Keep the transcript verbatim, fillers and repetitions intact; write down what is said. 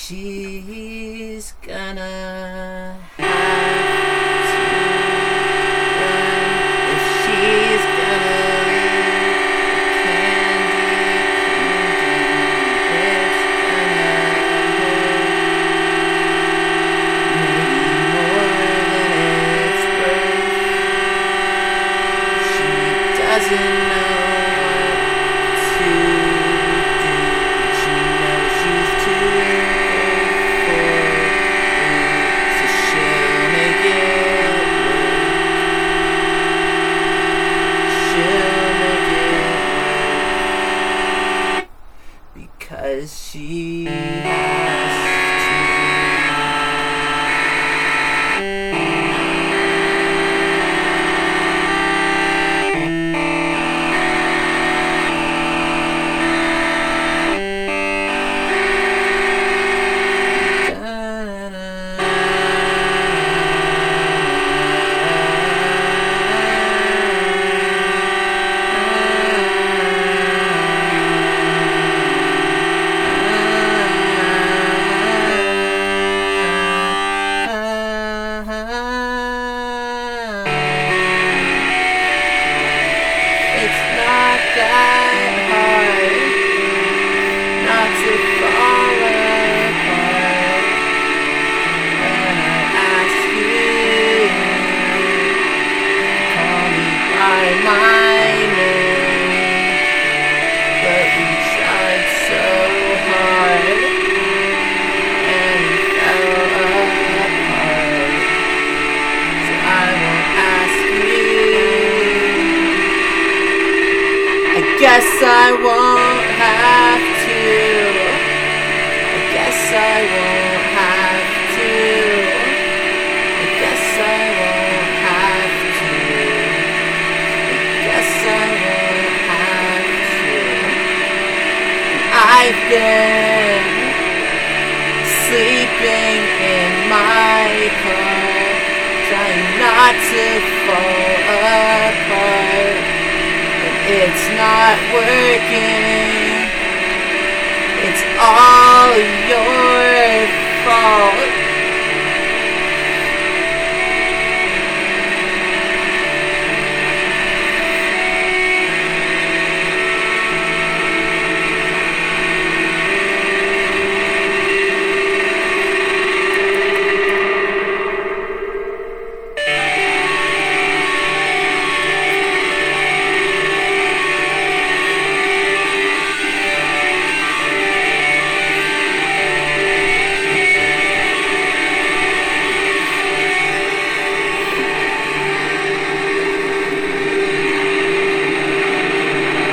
She's gonna have to run if she's gonna leave candy, candy. It's gonna hurt, maybe more than it's worth. She doesn't know what to do. She knows she's too because she has that hard not to fall apart when I ask you to call me by my name, but we tried so hard and we fell apart, so I won't ask you. I guess I won't have to. I guess I won't have to. I guess I won't have to. I guess I won't have to. I've been sleeping in my car, trying not to fall apart. It's not working.